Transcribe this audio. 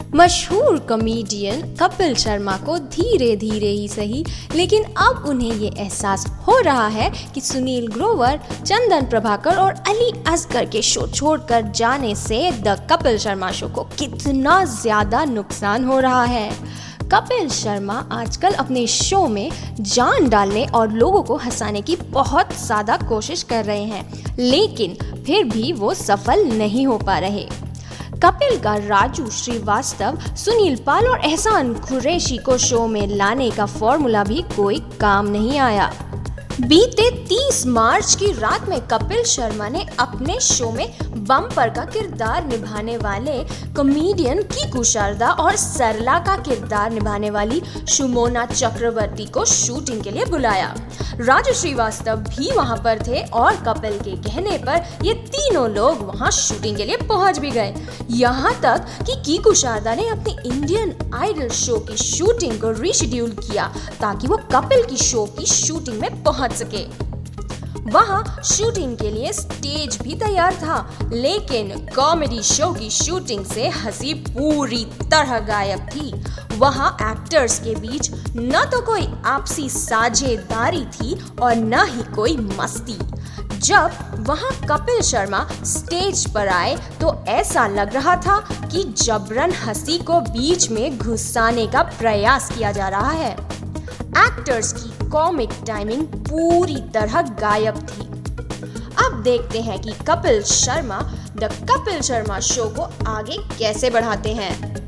मशहूर कॉमेडियन कपिल शर्मा को धीरे धीरे ही सही, लेकिन अब उन्हें ये एहसास हो रहा है कि सुनील ग्रोवर, चंदन प्रभाकर और अली असगर के शो छोड़कर जाने से द कपिल शर्मा शो को कितना ज्यादा नुकसान हो रहा है। कपिल शर्मा आजकल अपने शो में जान डालने और लोगों को हंसाने की बहुत ज्यादा कोशिश कर रहे हैं, लेकिन फिर भी वो सफल नहीं हो पा रहे। कपिल का राजू श्रीवास्तव, सुनील पाल और एहसान कुरैशी को शो में लाने का फॉर्मूला भी कोई काम नहीं आया। बीते 30 मार्च की रात में कपिल शर्मा ने अपने शो में बम्पर का किरदार निभाने वाले कॉमेडियन कीकू शारदा और सरला का किरदार निभाने वाली सुमोना चक्रवर्ती को शूटिंग के लिए बुलाया। राजू श्रीवास्तव भी वहां पर थे और कपिल के कहने पर ये तीनों लोग वहां शूटिंग के लिए पहुंच भी गए। यहाँ तक कि कीकू शारदा ने अपनी इंडियन आइडल शो की शूटिंग को रीशेड्यूल किया ताकि वो कपिल की शो की शूटिंग में पहुंच सके। वहां शूटिंग के लिए स्टेज भी तैयार था, लेकिन कॉमेडी शो की शूटिंग से हंसी पूरी तरह गायब थी। वहां एक्टर्स के बीच न तो कोई आपसी साझेदारी थी और न ही कोई मस्ती। जब वहां कपिल शर्मा स्टेज पर आए तो ऐसा लग रहा था कि जबरन हंसी को बीच में घुसाने का प्रयास किया जा रहा है। एक्टर्स की कॉमिक टाइमिंग पूरी तरह गायब थी। अब देखते हैं कि कपिल शर्मा द कपिल शर्मा शो को आगे कैसे बढ़ाते हैं।